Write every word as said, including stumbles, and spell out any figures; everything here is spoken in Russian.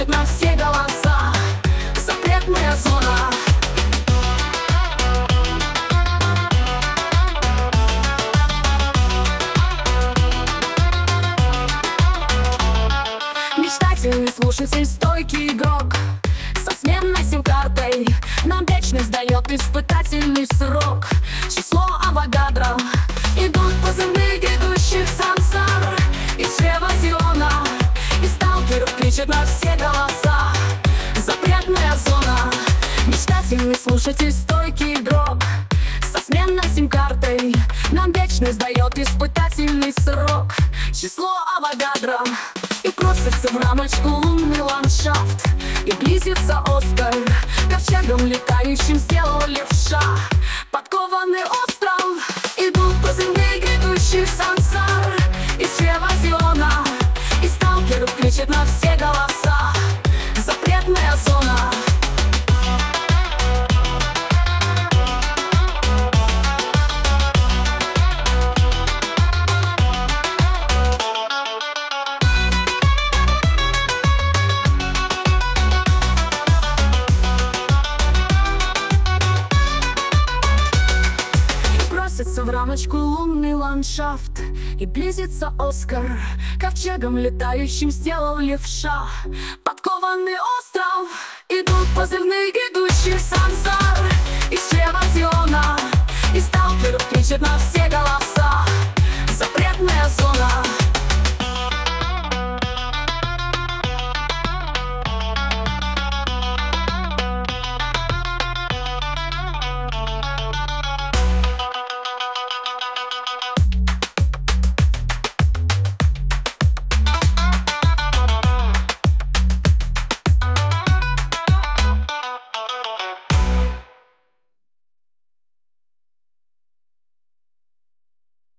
кричат на все голоса. Запретная зона. Мечтательный слушатель, стойкий игрок со сменной сим-картой нам вечность дает испытательный срок. Число Авогадро. Идут позывные грядущих сансар из чрева Зиона. И сталкеров кричат на все голоса. Запретная зона. Мечтательный слушатель, стойкий игрок со сменной сим-картой нам вечность дает испытательный срок. Число Авогадро. И просится в рамочку лунный ландшафт, и близится Оскар. Ковчегом летающим сделал левша подкованный остров. Идут позывные грядущих сансар из чрева Зиона. И сталкеров кричат на все голоса. Запретная зона. В рамочку лунный ландшафт, и близится Оскар. Ковчегом летающим сделал левша подкованный остров. Идут позывные грядущих сансар из чрева Зиона. И сталкеров кричат на все голоса.